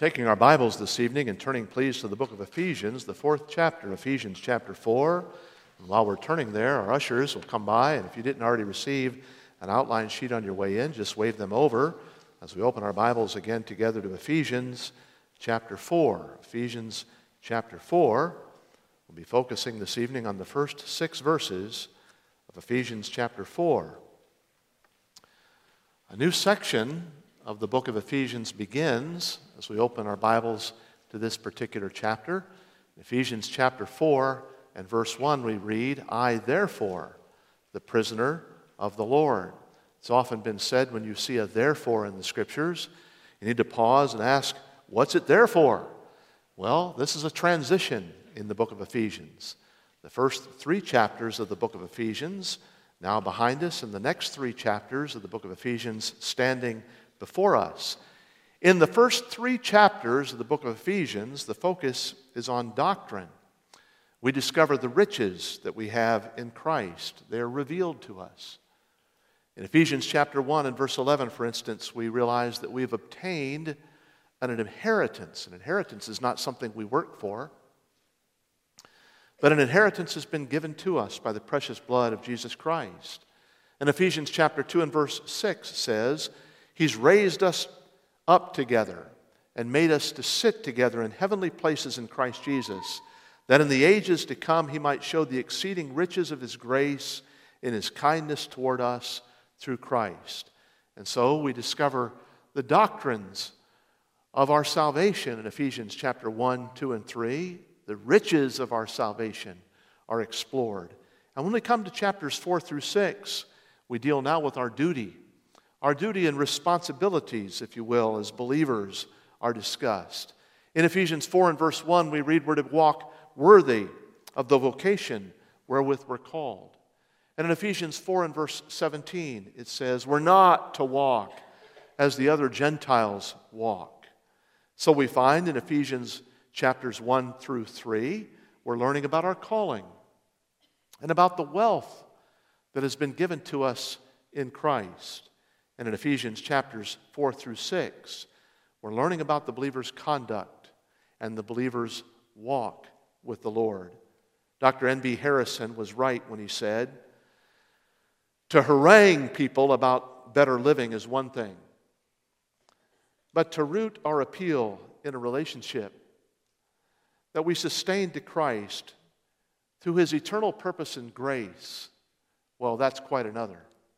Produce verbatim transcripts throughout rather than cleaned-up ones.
Taking our Bibles this evening and turning please to the book of Ephesians, the fourth chapter, Ephesians chapter four. And while we're turning there, our ushers will come by, and if you didn't already receive an outline sheet on your way in, just wave them over as we open our Bibles again together to Ephesians chapter four. Ephesians chapter four. We'll be focusing this evening on the first six verses of Ephesians chapter four. A new section of the book of Ephesians begins as we open our Bibles to this particular chapter. In Ephesians chapter four and verse one we read, I therefore, the prisoner of the Lord. It's often been said when you see a therefore in the Scriptures, you need to pause and ask, what's it there for? Well, this is a transition in the book of Ephesians. The first three chapters of the book of Ephesians now behind us, and the next three chapters of the book of Ephesians standing before us. In the first three chapters of the book of Ephesians, the focus is on doctrine. We discover the riches that we have in Christ. They are revealed to us. In Ephesians chapter one and verse eleven, for instance, we realize that we've obtained an inheritance. An inheritance is not something we work for, but an inheritance has been given to us by the precious blood of Jesus Christ. And Ephesians chapter two and verse six says, He's raised us up together and made us to sit together in heavenly places in Christ Jesus, that in the ages to come He might show the exceeding riches of His grace in His kindness toward us through Christ. And so we discover the doctrines of our salvation in Ephesians chapter one, two, and three. The riches of our salvation are explored. And when we come to chapters four through six, we deal now with our duty. Our duty and responsibilities, if you will, as believers are discussed. In Ephesians four and verse one, we read we're to walk worthy of the vocation wherewith we're called. And in Ephesians four and verse seventeen, it says we're not to walk as the other Gentiles walk. So we find in Ephesians chapters one through three, we're learning about our calling and about the wealth that has been given to us in Christ. And in Ephesians chapters four through six, we're learning about the believer's conduct and the believer's walk with the Lord. Doctor N B Harrison was right when he said, to harangue people about better living is one thing, but to root our appeal in a relationship that we sustain to Christ through His eternal purpose and grace, well, that's quite another.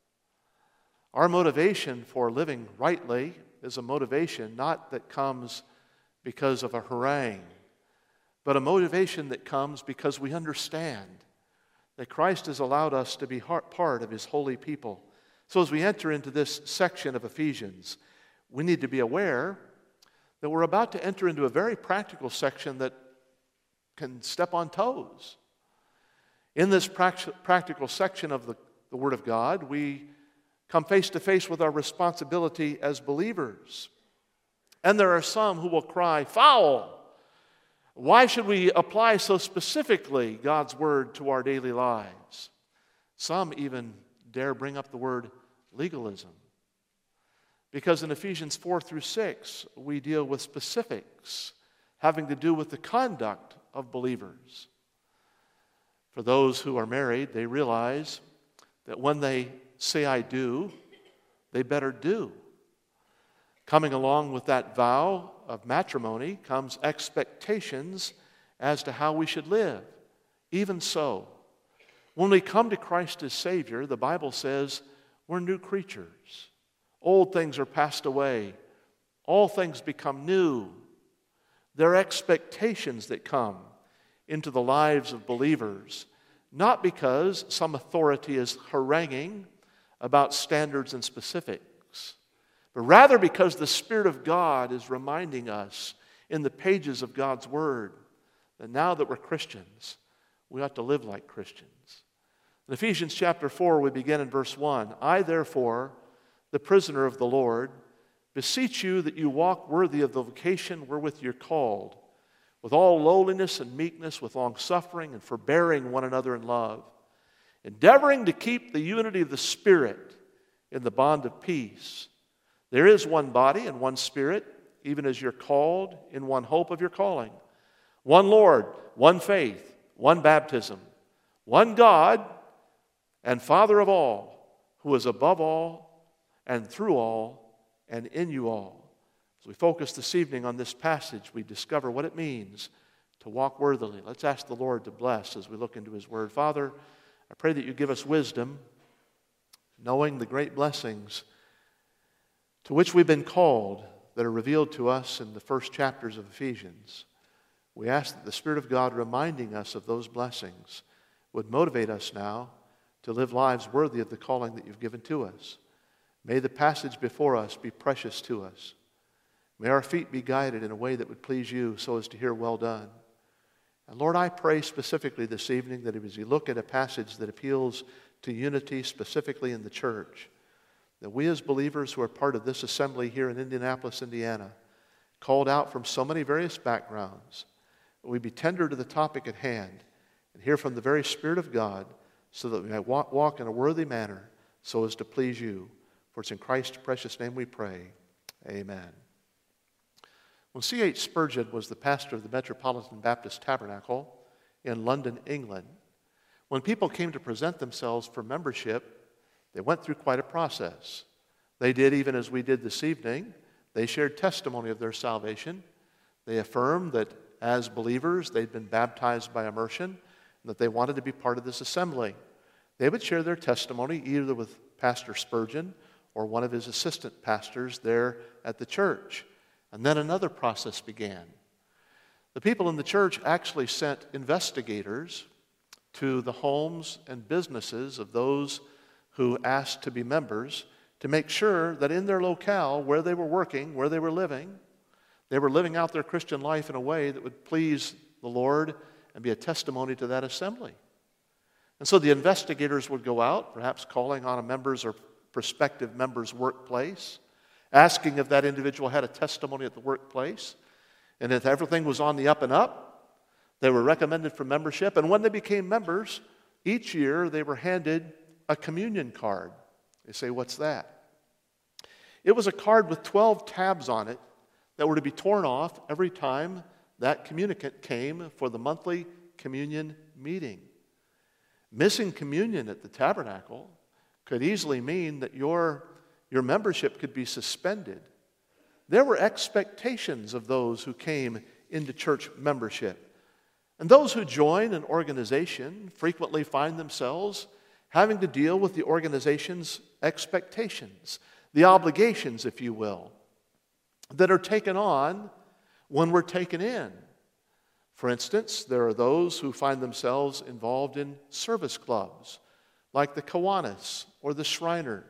Our motivation for living rightly is a motivation not that comes because of a harangue, but a motivation that comes because we understand that Christ has allowed us to be part of His holy people. So as we enter into this section of Ephesians, we need to be aware that we're about to enter into a very practical section that can step on toes. In this practical section of the, the Word of God, we come face to face with our responsibility as believers. And there are some who will cry, foul! Why should we apply so specifically God's Word to our daily lives? Some even dare bring up the word legalism. Because in Ephesians four through six, we deal with specifics having to do with the conduct of believers. For those who are married, they realize that when they say I do, they better do. Coming along with that vow of matrimony comes expectations as to how we should live. Even so, when we come to Christ as Savior, the Bible says we're new creatures. Old things are passed away. All things become new. There are expectations that come into the lives of believers, not because some authority is haranguing about standards and specifics, but rather because the Spirit of God is reminding us in the pages of God's Word that now that we're Christians, we ought to live like Christians. In Ephesians chapter four, we begin in verse one. I, therefore, the prisoner of the Lord, beseech you that you walk worthy of the vocation wherewith you're called, with all lowliness and meekness, with long-suffering and forbearing one another in love, endeavoring to keep the unity of the Spirit in the bond of peace. There is one body and one Spirit, even as you're called in one hope of your calling. One Lord, one faith, one baptism, one God and Father of all, who is above all and through all and in you all. As we focus this evening on this passage, we discover what it means to walk worthily. Let's ask the Lord to bless as we look into His Word. Father, I pray that you give us wisdom, knowing the great blessings to which we've been called that are revealed to us in the first chapters of Ephesians. We ask that the Spirit of God reminding us of those blessings would motivate us now to live lives worthy of the calling that you've given to us. May the passage before us be precious to us. May our feet be guided in a way that would please you so as to hear well done. And Lord, I pray specifically this evening that as you look at a passage that appeals to unity specifically in the church, that we as believers who are part of this assembly here in Indianapolis, Indiana, called out from so many various backgrounds, that we be tender to the topic at hand and hear from the very Spirit of God so that we may walk, walk in a worthy manner so as to please you. For it's in Christ's precious name we pray. Amen. When C H Spurgeon was the pastor of the Metropolitan Baptist Tabernacle in London, England, when people came to present themselves for membership, they went through quite a process. They did even as we did this evening. They shared testimony of their salvation. They affirmed that as believers they'd been baptized by immersion and that they wanted to be part of this assembly. They would share their testimony either with Pastor Spurgeon or one of his assistant pastors there at the church. And then another process began. The people in the church actually sent investigators to the homes and businesses of those who asked to be members to make sure that in their locale, where they were working, where they were living, they were living out their Christian life in a way that would please the Lord and be a testimony to that assembly. And so the investigators would go out, perhaps calling on a member's or prospective member's workplace, asking if that individual had a testimony at the workplace. And if everything was on the up and up, they were recommended for membership. And when they became members, each year they were handed a communion card. They say, what's that? It was a card with twelve tabs on it that were to be torn off every time that communicant came for the monthly communion meeting. Missing communion at the tabernacle could easily mean that your, your membership could be suspended. There were expectations of those who came into church membership. And those who join an organization frequently find themselves having to deal with the organization's expectations, the obligations, if you will, that are taken on when we're taken in. For instance, there are those who find themselves involved in service clubs, like the Kiwanis or the Shriners.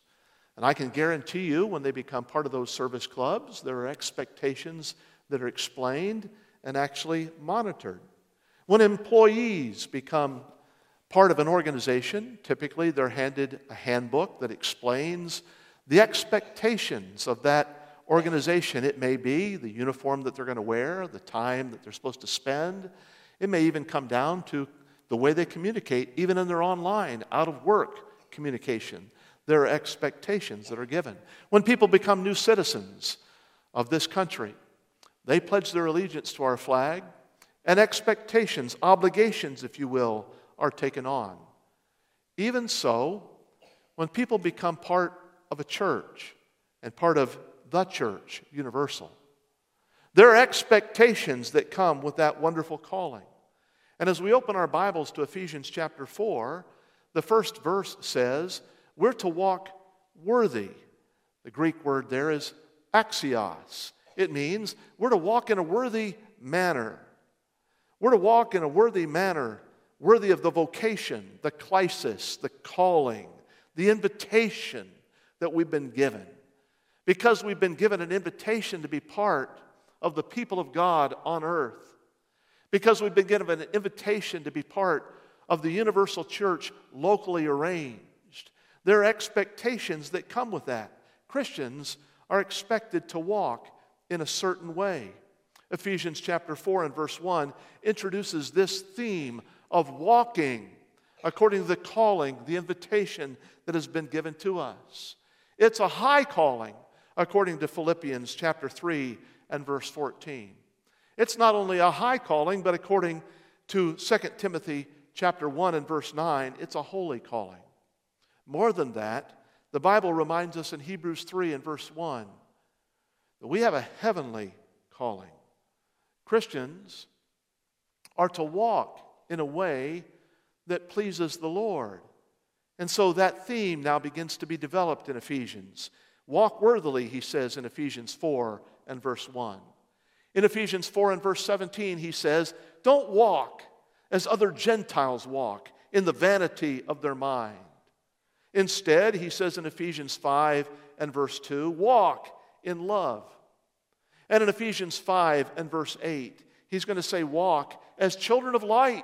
And I can guarantee you, when they become part of those service clubs, there are expectations that are explained and actually monitored. When employees become part of an organization, typically they're handed a handbook that explains the expectations of that organization. It may be the uniform that they're going to wear, the time that they're supposed to spend. It may even come down to the way they communicate, even in their online, out-of-work communication. There are expectations that are given. When people become new citizens of this country, they pledge their allegiance to our flag, and expectations, obligations, if you will, are taken on. Even so, when people become part of a church and part of the church, universal, there are expectations that come with that wonderful calling. And as we open our Bibles to Ephesians chapter four, the first verse says, we're to walk worthy. The Greek word there is axios. It means we're to walk in a worthy manner. We're to walk in a worthy manner, worthy of the vocation, the klesis, the calling, the invitation that we've been given. Because we've been given an invitation to be part of the people of God on earth. Because we've been given an invitation to be part of the universal church locally arranged. There are expectations that come with that. Christians are expected to walk in a certain way. Ephesians chapter four and verse one introduces this theme of walking according to the calling, the invitation that has been given to us. It's a high calling, according to Philippians chapter three and verse fourteen. It's not only a high calling, but according to Second Timothy chapter one and verse nine, it's a holy calling. More than that, the Bible reminds us in Hebrews three and verse one that we have a heavenly calling. Christians are to walk in a way that pleases the Lord. And so that theme now begins to be developed in Ephesians. Walk worthily, he says in Ephesians four and verse one. In Ephesians four and verse seventeen, he says, don't walk as other Gentiles walk in the vanity of their mind. Instead, he says in Ephesians five and verse two, walk in love. And in Ephesians five and verse eight, he's going to say, walk as children of light.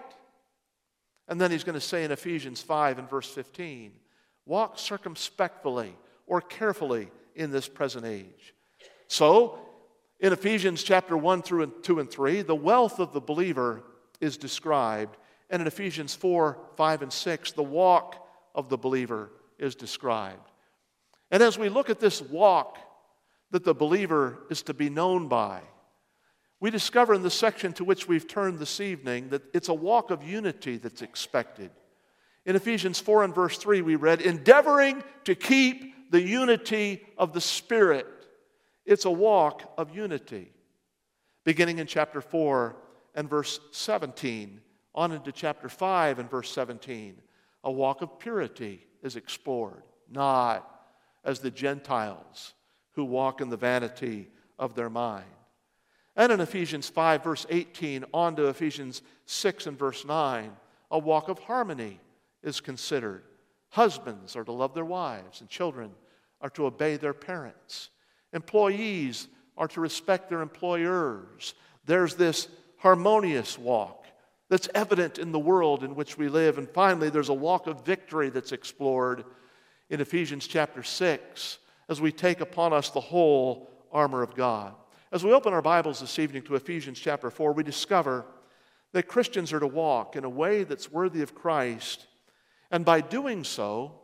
And then he's going to say in Ephesians five and verse fifteen, walk circumspectly or carefully in this present age. So, in Ephesians chapter one through and two and three, the wealth of the believer is described. And in Ephesians four, five, and six, the walk of the believer is described. And as we look at this walk that the believer is to be known by, we discover in the section to which we've turned this evening that it's a walk of unity that's expected. In Ephesians four and verse three, we read, endeavoring to keep the unity of the Spirit. It's a walk of unity. Beginning in chapter four and verse seventeen, on into chapter five and verse seventeen, a walk of purity is explored, not as the Gentiles who walk in the vanity of their mind. And in Ephesians five, verse eighteen, on to Ephesians six and verse nine, a walk of harmony is considered. Husbands are to love their wives, and children are to obey their parents. Employees are to respect their employers. There's this harmonious walk that's evident in the world in which we live. And finally, there's a walk of victory that's explored in Ephesians chapter six as we take upon us the whole armor of God. As we open our Bibles this evening to Ephesians chapter four, we discover that Christians are to walk in a way that's worthy of Christ, and by doing so,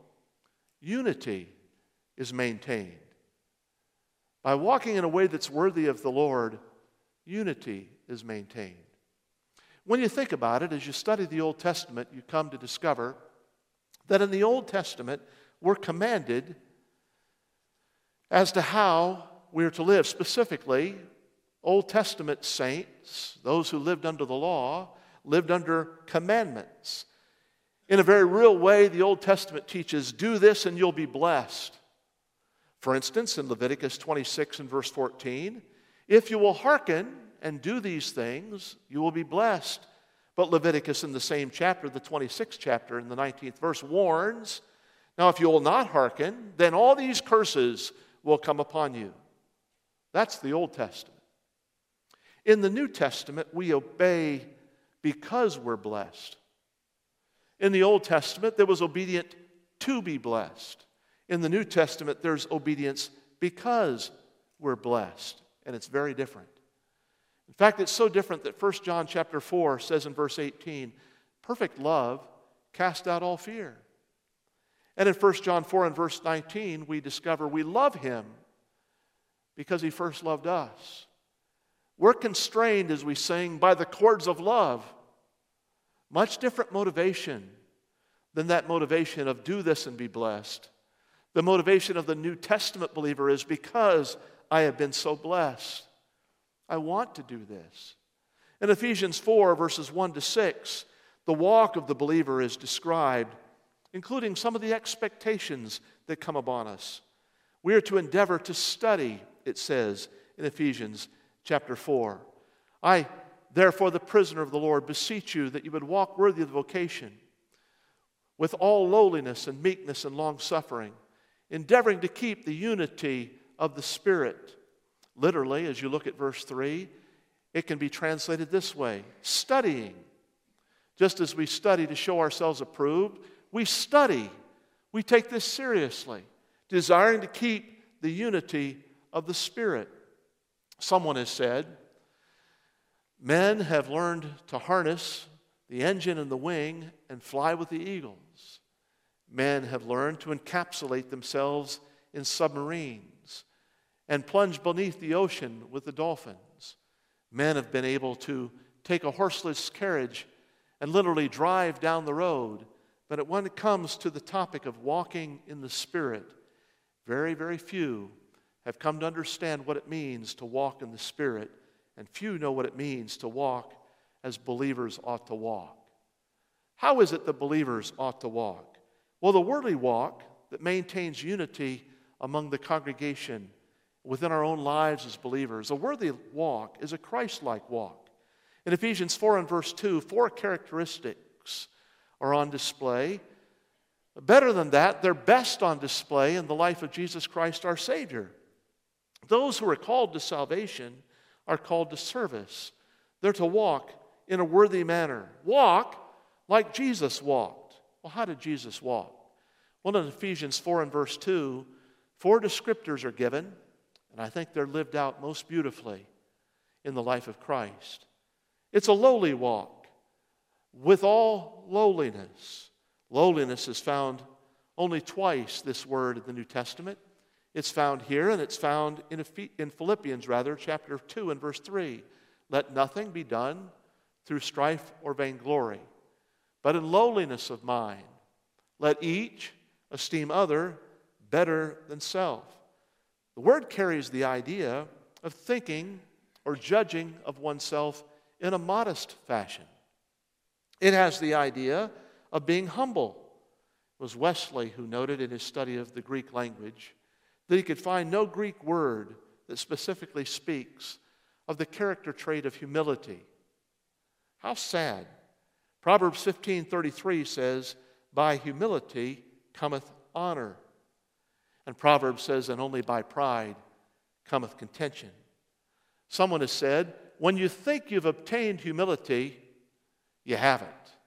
unity is maintained. By walking in a way that's worthy of the Lord, unity is maintained. When you think about it, as you study the Old Testament, you come to discover that in the Old Testament, we're commanded as to how we are to live. Specifically, Old Testament saints, those who lived under the law, lived under commandments. In a very real way, the Old Testament teaches, do this and you'll be blessed. For instance, in Leviticus twenty-six and verse fourteen, if you will hearken and do these things, you will be blessed. But Leviticus in the same chapter, the twenty-sixth chapter, in the nineteenth verse, warns, now if you will not hearken, then all these curses will come upon you. That's the Old Testament. In the New Testament, we obey because we're blessed. In the Old Testament, there was obedience to be blessed. In the New Testament, there's obedience because we're blessed, and it's very different. In fact, it's so different that First John chapter four says in verse eighteen, perfect love casts out all fear. And in First John four and verse nineteen, we discover we love him because he first loved us. We're constrained, as we sing, by the cords of love. Much different motivation than that motivation of do this and be blessed. The motivation of the New Testament believer is because I have been so blessed. I want to do this. In Ephesians four, verses one to six, the walk of the believer is described, including some of the expectations that come upon us. We are to endeavor to study, it says in Ephesians chapter four. I, therefore, the prisoner of the Lord, beseech you that you would walk worthy of the vocation, with all lowliness and meekness and long-suffering, endeavoring to keep the unity of the Spirit. Literally, as you look at verse three, it can be translated this way, studying. Just as we study to show ourselves approved, we study. We take this seriously, desiring to keep the unity of the Spirit. Someone has said, men have learned to harness the engine and the wing and fly with the eagles. Men have learned to encapsulate themselves in submarines and plunge beneath the ocean with the dolphins. Men have been able to take a horseless carriage and literally drive down the road. But when it comes to the topic of walking in the Spirit, very, very few have come to understand what it means to walk in the Spirit, and few know what it means to walk as believers ought to walk. How is it that believers ought to walk? Well, the worldly walk that maintains unity among the congregation within our own lives as believers, a worthy walk is a Christ-like walk. In Ephesians four and verse two, four characteristics are on display. Better than that, they're best on display in the life of Jesus Christ our Savior. Those who are called to salvation are called to service. They're to walk in a worthy manner. Walk like Jesus walked. Well, how did Jesus walk? Well, in Ephesians four and verse two, four descriptors are given, and I think they're lived out most beautifully in the life of Christ. It's a lowly walk with all lowliness. Lowliness is found only twice, this word in the New Testament. It's found here, and it's found in, in Philippians, rather, chapter two and verse three. Let nothing be done through strife or vainglory, but in lowliness of mind, let each esteem other better than self. The word carries the idea of thinking or judging of oneself in a modest fashion. It has the idea of being humble. It was Wesley who noted in his study of the Greek language that he could find no Greek word that specifically speaks of the character trait of humility. How sad. Proverbs fifteen thirty-three says, by humility cometh honor. And Proverbs says, and only by pride cometh contention. Someone has said, when you think you've obtained humility, you haven't.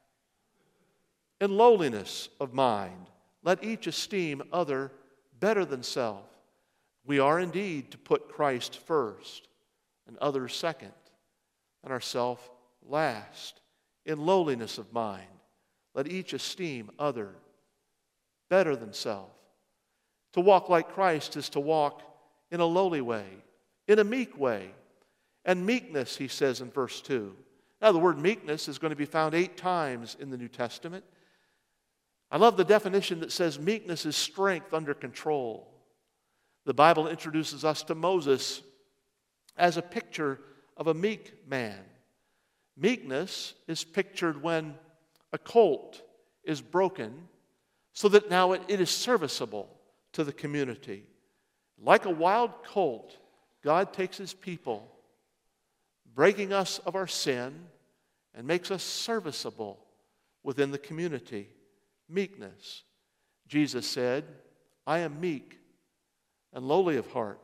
In lowliness of mind, let each esteem other better than self. We are indeed to put Christ first, and others second, and ourself last. In lowliness of mind, let each esteem other better than self. To walk like Christ is to walk in a lowly way, in a meek way. And meekness, he says in verse two. Now, the word meekness is going to be found eight times in the New Testament. I love the definition that says meekness is strength under control. The Bible introduces us to Moses as a picture of a meek man. Meekness is pictured when a colt is broken so that now it, it is serviceable to the community. Like a wild colt, God takes his people, breaking us of our sin, and makes us serviceable within the community. Meekness. Jesus said, I am meek and lowly of heart.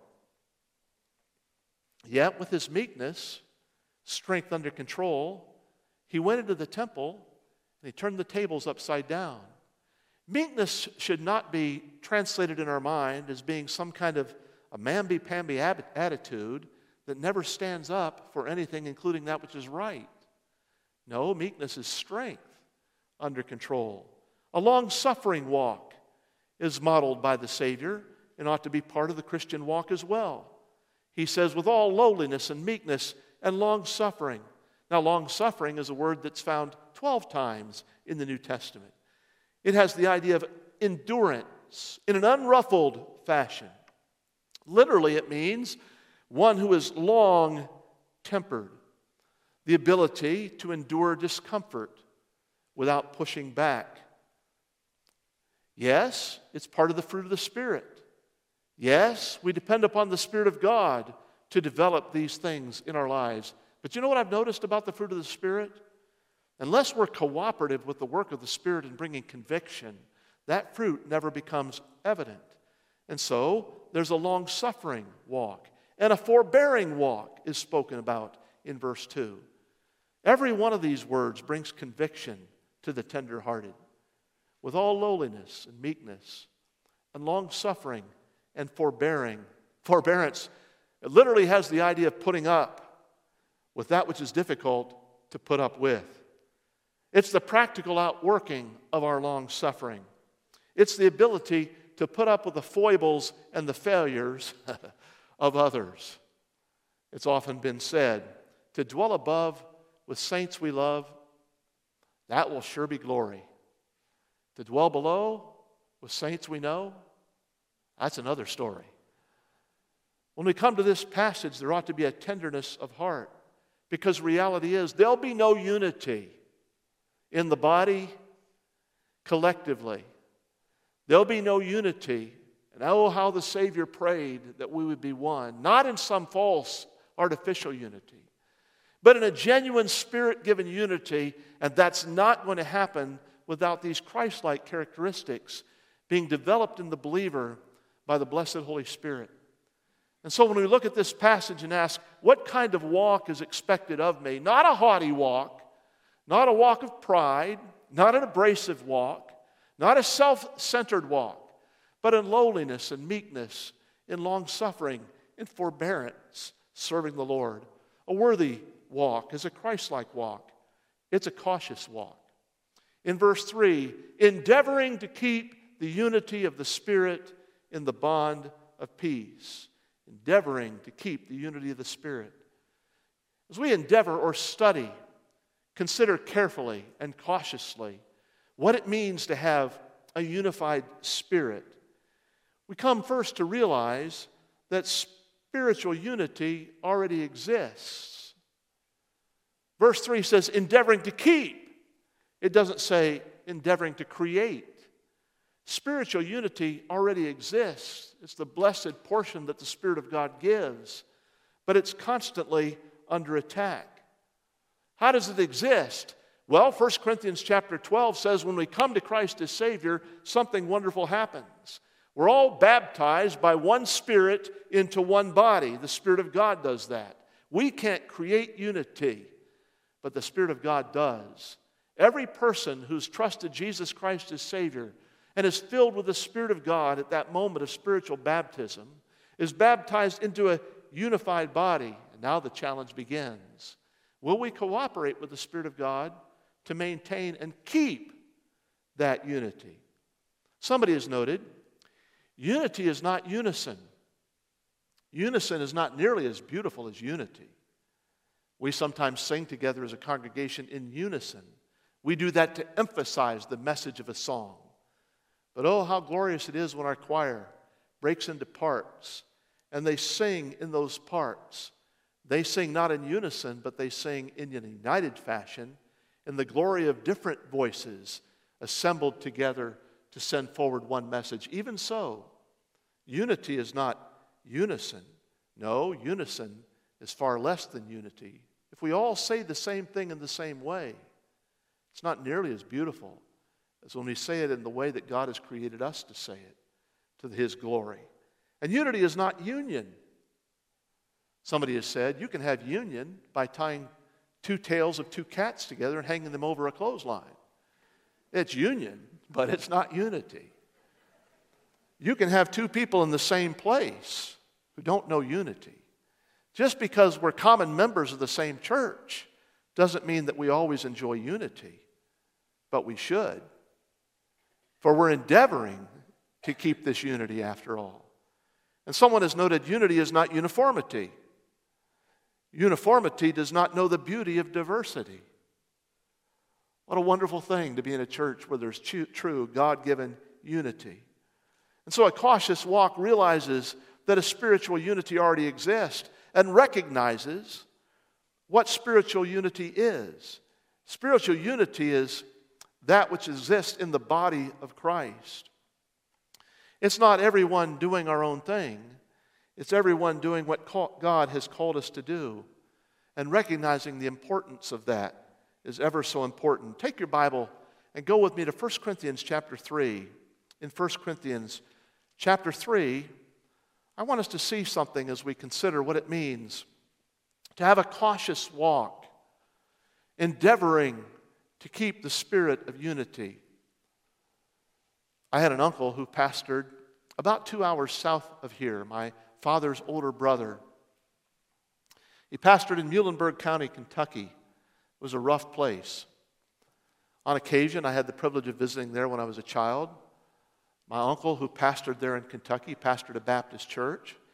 Yet with his meekness, strength under control, he went into the temple and he turned the tables upside down. Meekness should not be translated in our mind as being some kind of a mamby-pamby ab- attitude that never stands up for anything, including that which is right. No, meekness is strength under control. A long-suffering walk is modeled by the Savior and ought to be part of the Christian walk as well. He says, with all lowliness and meekness and long-suffering. Now, long-suffering is a word that's found twelve times in the New Testament. It has the idea of endurance in an unruffled fashion. Literally, it means one who is long-tempered, the ability to endure discomfort without pushing back. Yes, it's part of the fruit of the Spirit. Yes, we depend upon the Spirit of God to develop these things in our lives. But you know what I've noticed about the fruit of the Spirit? Unless we're cooperative with the work of the Spirit in bringing conviction, that fruit never becomes evident. And so, there's a long-suffering walk. And a forbearing walk is spoken about in verse two. Every one of these words brings conviction to the tender-hearted. With all lowliness and meekness and long-suffering and forbearing. Forbearance, it literally has the idea of putting up with that which is difficult to put up with. It's the practical outworking of our long-suffering. It's the ability to put up with the foibles and the failures of others. It's often been said, to dwell above with saints we love, that will sure be glory. To dwell below with saints we know, that's another story. When we come to this passage, there ought to be a tenderness of heart, because reality is there'll be no unity in the body collectively. There'll be no unity. And oh, how the Savior prayed that we would be one, not in some false artificial unity, but in a genuine Spirit-given unity, and that's not going to happen without these Christ-like characteristics being developed in the believer by the blessed Holy Spirit. And so when we look at this passage and ask, what kind of walk is expected of me? Not a haughty walk, not a walk of pride, not an abrasive walk, not a self-centered walk, but in lowliness and meekness, in long-suffering, in forbearance, serving the Lord. A worthy walk is a Christ-like walk. It's a cautious walk. In verse three, endeavoring to keep the unity of the Spirit in the bond of peace. Endeavoring to keep the unity of the Spirit. As we endeavor or study, consider carefully and cautiously what it means to have a unified spirit, we come first to realize that spiritual unity already exists. Verse three says, endeavoring to keep. It doesn't say endeavoring to create. Spiritual unity already exists. It's the blessed portion that the Spirit of God gives, but it's constantly under attack. How does it exist? Well, First Corinthians chapter twelve says when we come to Christ as Savior, something wonderful happens. We're all baptized by one Spirit into one body. The Spirit of God does that. We can't create unity, but the Spirit of God does. Every person who's trusted Jesus Christ as Savior and is filled with the Spirit of God at that moment of spiritual baptism is baptized into a unified body. And now the challenge begins. Will we cooperate with the Spirit of God to maintain and keep that unity? Somebody has noted, unity is not unison. Unison is not nearly as beautiful as unity. We sometimes sing together as a congregation in unison. We do that to emphasize the message of a song. But oh, how glorious it is when our choir breaks into parts and they sing in those parts. They sing not in unison, but they sing in a united fashion in the glory of different voices assembled together to send forward one message. Even so, unity is not unison. No, unison is far less than unity. If we all say the same thing in the same way, it's not nearly as beautiful as when we say it in the way that God has created us to say it, to His glory. And unity is not union. Somebody has said, you can have union by tying two tails of two cats together and hanging them over a clothesline. It's union, but it's not unity. You can have two people in the same place who don't know unity. Just because we're common members of the same church doesn't mean that we always enjoy unity, but we should. For we're endeavoring to keep this unity after all. And someone has noted unity is not uniformity. Uniformity does not know the beauty of diversity. What a wonderful thing to be in a church where there's true God-given unity. And so a cautious walk realizes that a spiritual unity already exists and recognizes what spiritual unity is. Spiritual unity is that which exists in the body of Christ. It's not everyone doing our own thing. It's everyone doing what God has called us to do. And recognizing the importance of that is ever so important. Take your Bible and go with me to First Corinthians chapter three. In First Corinthians chapter three, I want us to see something as we consider what it means to have a cautious walk, endeavoring to keep the spirit of unity. I had an uncle who pastored about two hours south of here, my father's older brother. He pastored in Muhlenberg County, Kentucky. It was a rough place. On occasion, I had the privilege of visiting there when I was a child. My uncle, who pastored there in Kentucky, pastored a Baptist church.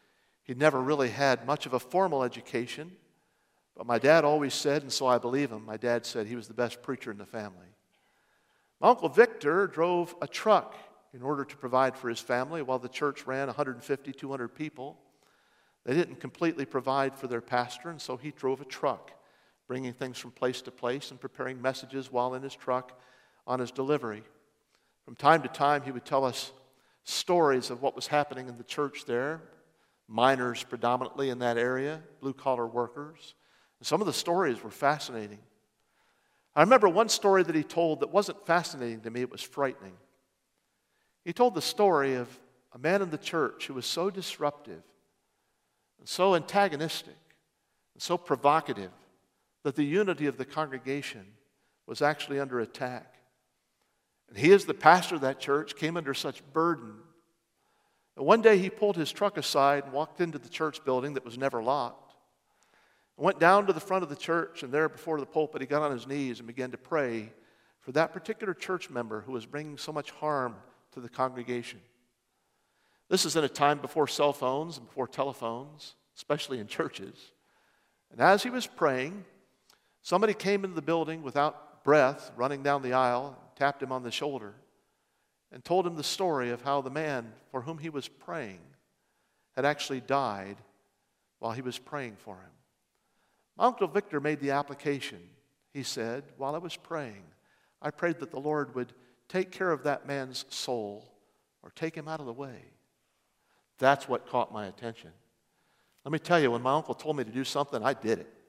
He never really had much of a formal education, but my dad always said, and so I believe him, my dad said he was the best preacher in the family. My Uncle Victor drove a truck in order to provide for his family while the church ran one hundred fifty, two hundred people. They didn't completely provide for their pastor, and so he drove a truck, bringing things from place to place and preparing messages while in his truck on his delivery. From time to time, he would tell us stories of what was happening in the church there, miners predominantly in that area, blue-collar workers. And some of the stories were fascinating. I remember one story that he told that wasn't fascinating to me, it was frightening. He told the story of a man in the church who was so disruptive and so antagonistic and so provocative that the unity of the congregation was actually under attack. And he, as the pastor of that church, came under such burden. And one day he pulled his truck aside and walked into the church building that was never locked. And went down to the front of the church, and there before the pulpit he got on his knees and began to pray for that particular church member who was bringing so much harm to the congregation. This is in a time before cell phones and before telephones, especially in churches. And as he was praying, somebody came into the building without breath, running down the aisle, tapped him on the shoulder, and told him the story of how the man for whom he was praying had actually died while he was praying for him. My Uncle Victor made the application. He said, while I was praying, I prayed that the Lord would take care of that man's soul or take him out of the way. That's what caught my attention. Let me tell you, when my uncle told me to do something, I did it.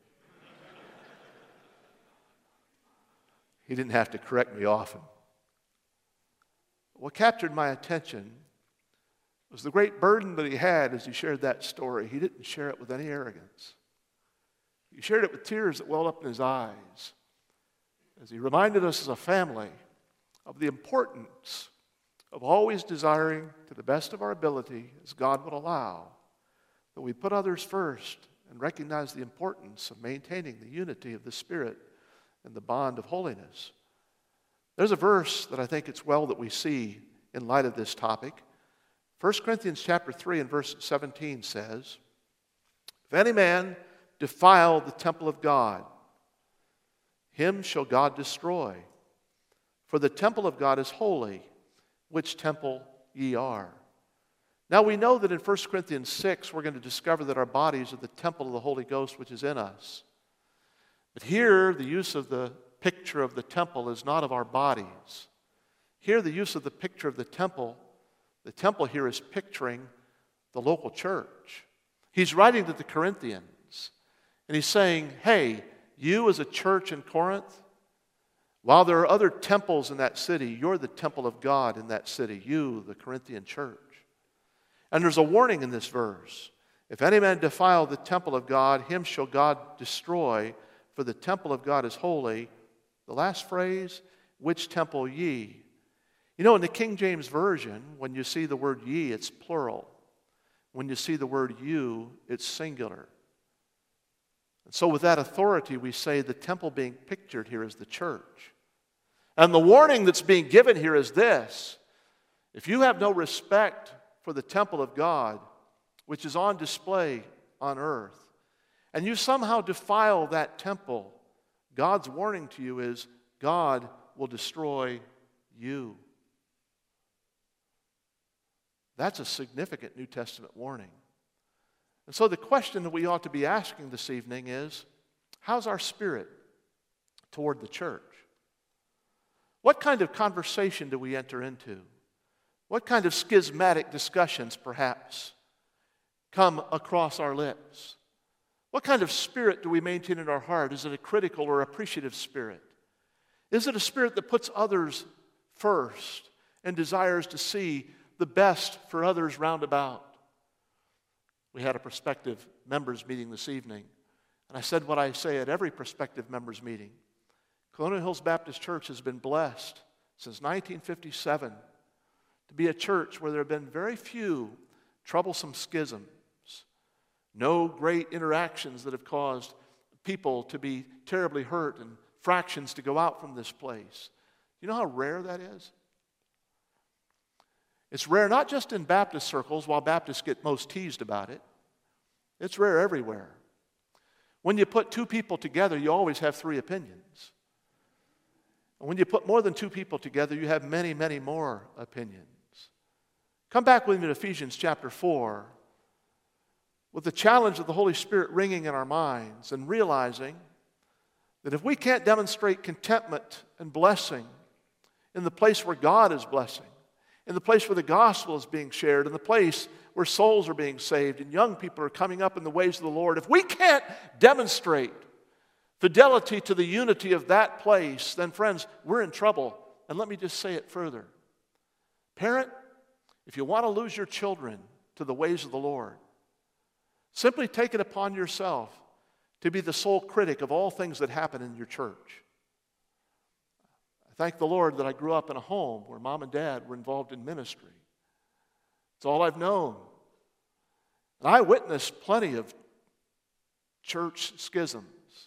He didn't have to correct me often. What captured my attention was the great burden that he had as he shared that story. He didn't share it with any arrogance. He shared it with tears that welled up in his eyes as he reminded us as a family of the importance of always desiring, to the best of our ability, as God would allow, that we put others first and recognize the importance of maintaining the unity of the Spirit and the bond of holiness. There's a verse that I think it's well that we see in light of this topic. First Corinthians chapter three and verse seventeen says, if any man defile the temple of God, him shall God destroy. For the temple of God is holy, which temple ye are. Now we know that in First Corinthians six, we're going to discover that our bodies are the temple of the Holy Ghost which is in us. But here, the use of the picture of the temple is not of our bodies. Here, the use of the picture of the temple, the temple here is picturing the local church. He's writing to the Corinthians, and he's saying, hey, you as a church in Corinth, while there are other temples in that city, you're the temple of God in that city, you, the Corinthian church. And there's a warning in this verse. If any man defile the temple of God, him shall God destroy, for the temple of God is holy. The last phrase, which temple ye? You know, in the King James Version, when you see the word ye, it's plural. When you see the word you, it's singular. And so with that authority, we say the temple being pictured here is the church. And the warning that's being given here is this: if you have no respect for the temple of God, which is on display on earth, and you somehow defile that temple, God's warning to you is God will destroy you. That's a significant New Testament warning. And so the question that we ought to be asking this evening is, how's our spirit toward the church? What kind of conversation do we enter into? What kind of schismatic discussions, perhaps, come across our lips? What kind of spirit do we maintain in our heart? Is it a critical or appreciative spirit? Is it a spirit that puts others first and desires to see the best for others round about? We had a prospective members meeting this evening, and I said what I say at every prospective members meeting. Colonial Hills Baptist Church has been blessed since nineteen fifty-seven to be a church where there have been very few troublesome schisms, no great interactions that have caused people to be terribly hurt and fractions to go out from this place. Do you know how rare that is? It's rare not just in Baptist circles, while Baptists get most teased about it. It's rare everywhere. When you put two people together, you always have three opinions. And when you put more than two people together, you have many, many more opinions. Come back with me to Ephesians chapter four, with the challenge of the Holy Spirit ringing in our minds and realizing that if we can't demonstrate contentment and blessing in the place where God is blessing, in the place where the gospel is being shared, in the place where souls are being saved and young people are coming up in the ways of the Lord, if we can't demonstrate fidelity to the unity of that place, then friends, we're in trouble. And let me just say it further. Parent, if you want to lose your children to the ways of the Lord, simply take it upon yourself to be the sole critic of all things that happen in your church. I thank the Lord that I grew up in a home where mom and dad were involved in ministry. It's all I've known. And I witnessed plenty of church schisms.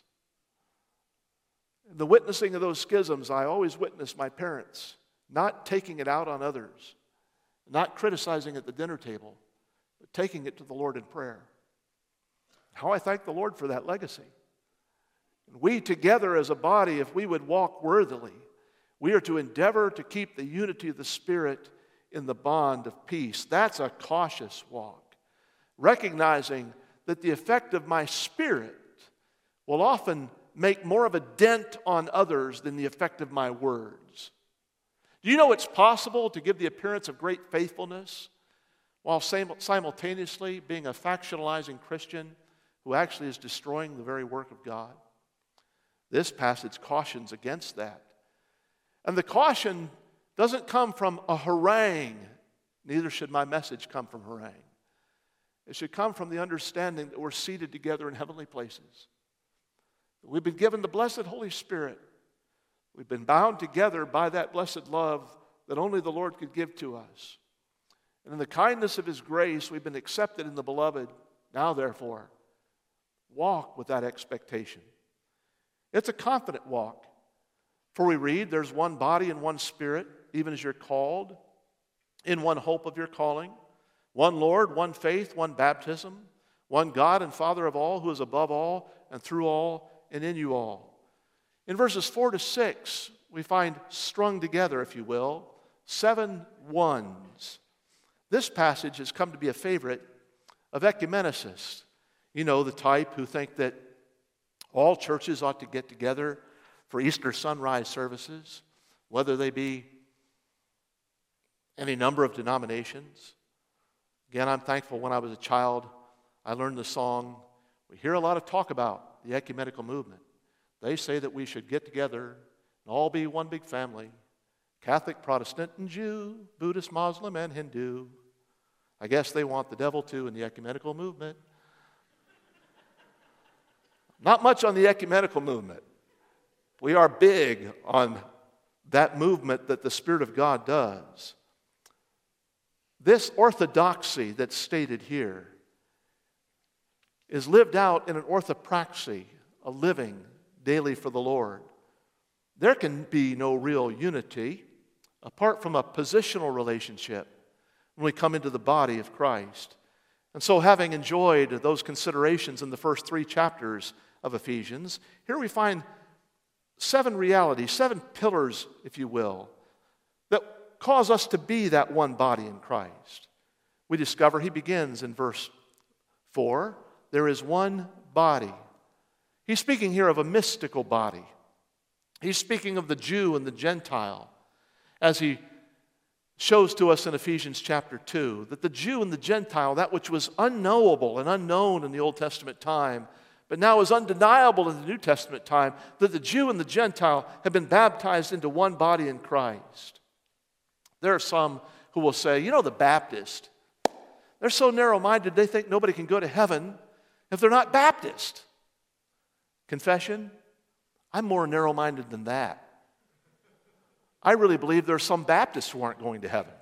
In the witnessing of those schisms, I always witnessed my parents not taking it out on others, not criticizing at the dinner table, but taking it to the Lord in prayer. How I thank the Lord for that legacy. And we together as a body, if we would walk worthily, we are to endeavor to keep the unity of the Spirit in the bond of peace. That's a cautious walk, recognizing that the effect of my spirit will often make more of a dent on others than the effect of my words. Do you know it's possible to give the appearance of great faithfulness while simultaneously being a factionalizing Christian who actually is destroying the very work of God? This passage cautions against that. And the caution doesn't come from a harangue. Neither should my message come from harangue. It should come from the understanding that we're seated together in heavenly places. We've been given the blessed Holy Spirit. We've been bound together by that blessed love that only the Lord could give to us. And in the kindness of His grace, we've been accepted in the Beloved. Now, therefore, walk with that expectation. It's a confident walk. For we read, there's one body and one Spirit, even as you're called, in one hope of your calling, one Lord, one faith, one baptism, one God and Father of all, who is above all and through all and in you all. In verses four to six, we find strung together, if you will, seven ones. This passage has come to be a favorite of ecumenicists. You know, the type who think that all churches ought to get together for Easter sunrise services, whether they be any number of denominations. Again, I'm thankful when I was a child, I learned the song. We hear a lot of talk about the ecumenical movement. They say that we should get together and all be one big family, Catholic, Protestant, and Jew, Buddhist, Muslim, and Hindu. I guess they want the devil too in the ecumenical movement. Not much on the ecumenical movement. We are big on that movement that the Spirit of God does. This orthodoxy that's stated here is lived out in an orthopraxy, a living daily for the Lord. There can be no real unity apart from a positional relationship when we come into the body of Christ. And so, having enjoyed those considerations in the first three chapters of Ephesians, here we find seven realities, seven pillars, if you will, that cause us to be that one body in Christ. We discover he begins in verse four. There is one body. He's speaking here of a mystical body. He's speaking of the Jew and the Gentile, as he shows to us in Ephesians chapter two, that the Jew and the Gentile, that which was unknowable and unknown in the Old Testament time, but now is undeniable in the New Testament time, that the Jew and the Gentile have been baptized into one body in Christ. There are some who will say, you know, the Baptist, they're so narrow-minded they think nobody can go to heaven if they're not Baptist. Confession, I'm more narrow-minded than that. I really believe there are some Baptists who aren't going to heaven.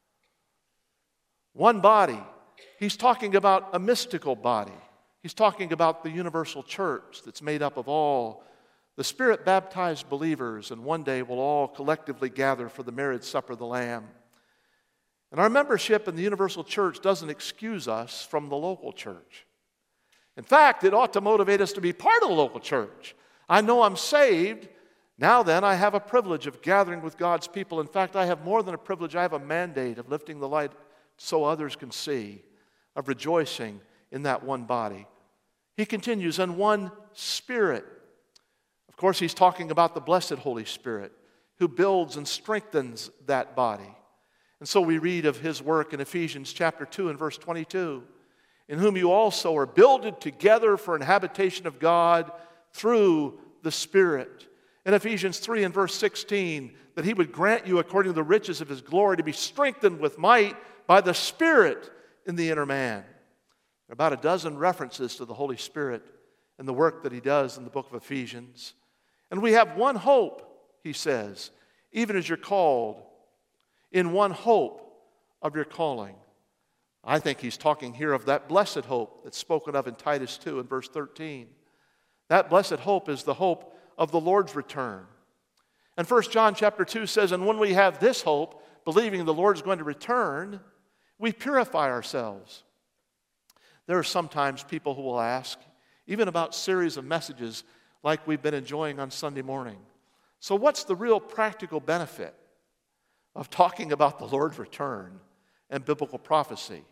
One body. He's talking about a mystical body. He's talking about the universal church that's made up of all the Spirit-baptized believers, and one day we'll all collectively gather for the marriage supper of the Lamb. And our membership in the universal church doesn't excuse us from the local church. In fact, it ought to motivate us to be part of the local church. I know I'm saved. Now then, I have a privilege of gathering with God's people. In fact, I have more than a privilege. I have a mandate of lifting the light so others can see, of rejoicing in that one body. He continues, and one Spirit. Of course, he's talking about the blessed Holy Spirit who builds and strengthens that body. And so we read of his work in Ephesians chapter two and verse twenty-two, in whom you also are builded together for an habitation of God through the Spirit. In Ephesians three and verse sixteen, that he would grant you according to the riches of his glory to be strengthened with might by the Spirit in the inner man. There are about a dozen references to the Holy Spirit and the work that he does in the book of Ephesians. And we have one hope, he says, even as you're called, in one hope of your calling. I think he's talking here of that blessed hope that's spoken of in Titus two and verse thirteen. That blessed hope is the hope of the Lord's return. And First John chapter two says, and when we have this hope, believing the Lord is going to return, we purify ourselves. There are sometimes people who will ask, even about series of messages like we've been enjoying on Sunday morning, so what's the real practical benefit of talking about the Lord's return and biblical prophecy?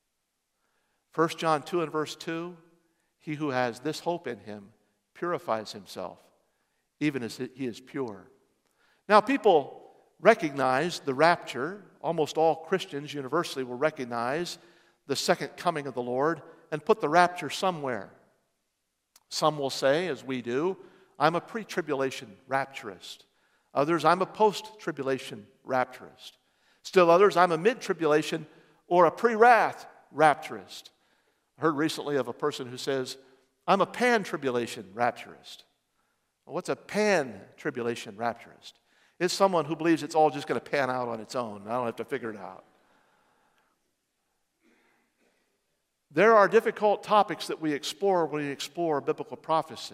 First John two and verse two, he who has this hope in him purifies himself, even as he is pure. Now, people recognize the rapture. Almost all Christians universally will recognize the second coming of the Lord and put the rapture somewhere. Some will say, as we do, I'm a pre-tribulation rapturist. Others, I'm a post-tribulation rapturist. Still others, I'm a mid-tribulation or a pre-wrath rapturist. I heard recently of a person who says, I'm a pan-tribulation rapturist. Well, what's a pan-tribulation rapturist? It's someone who believes it's all just going to pan out on its own. I don't have to figure it out. There are difficult topics that we explore when we explore biblical prophecy.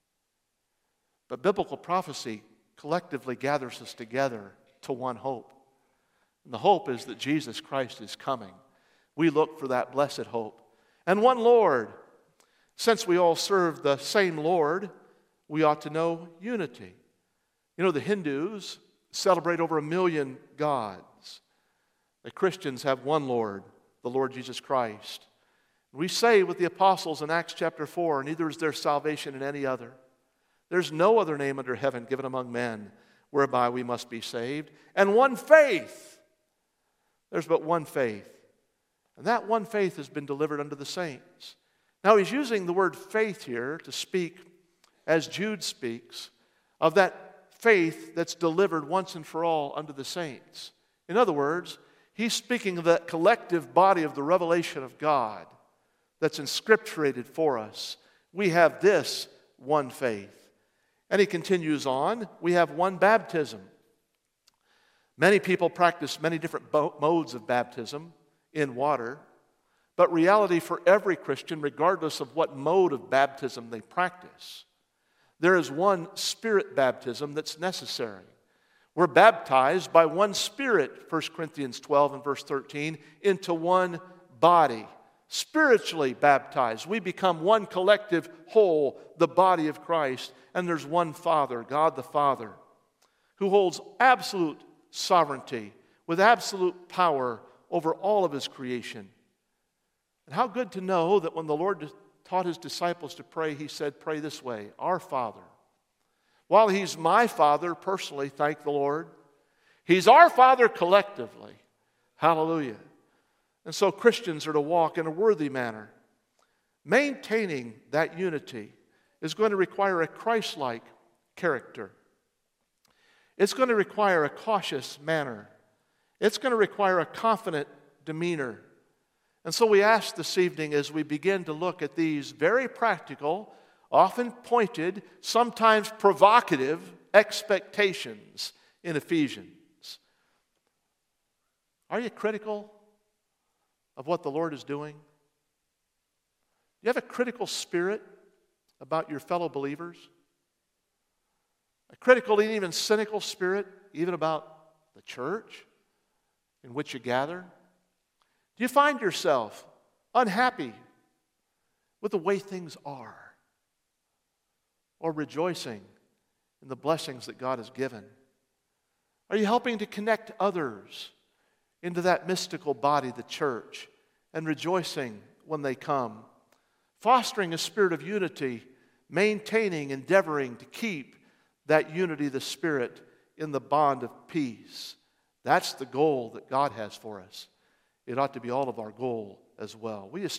But biblical prophecy collectively gathers us together to one hope. And the hope is that Jesus Christ is coming. We look for that blessed hope. And one Lord. Since we all serve the same Lord, we ought to know unity. You know, the Hindus celebrate over a million gods. The Christians have one Lord, the Lord Jesus Christ. We say with the apostles in Acts chapter four, neither is there salvation in any other. There's no other name under heaven given among men whereby we must be saved. And one faith. There's but one faith. And that one faith has been delivered unto the saints. Now he's using the word faith here to speak, as Jude speaks, of that faith that's delivered once and for all unto the saints. In other words, he's speaking of that collective body of the revelation of God that's inscripturated for us. We have this one faith. And he continues on, we have one baptism. Many people practice many different bo- modes of baptism in water, but reality for every Christian, regardless of what mode of baptism they practice, there is one Spirit baptism that's necessary. We're baptized by one Spirit, First Corinthians twelve and verse thirteen, into one body. Spiritually baptized. We become one collective whole, the body of Christ. And there's one Father, God the Father, who holds absolute sovereignty with absolute power over all of his creation. And how good to know that when the Lord taught his disciples to pray, he said, pray this way, our Father. While he's my Father personally, thank the Lord, he's our Father collectively. Hallelujah. And so Christians are to walk in a worthy manner. Maintaining that unity is going to require a Christ-like character. It's going to require a cautious manner. It's going to require a confident demeanor. And so we ask this evening, as we begin to look at these very practical, often pointed, sometimes provocative expectations in Ephesians. Are you critical of what the Lord is doing? Do you have a critical spirit about your fellow believers? A critical and even cynical spirit even about the church in which you gather? Do you find yourself unhappy with the way things are? Or rejoicing in the blessings that God has given? Are you helping to connect others into that mystical body, the church, and rejoicing when they come? Fostering a spirit of unity, maintaining, endeavoring to keep that unity of the Spirit in the bond of peace. That's the goal that God has for us. It ought to be all of our goal as well. We just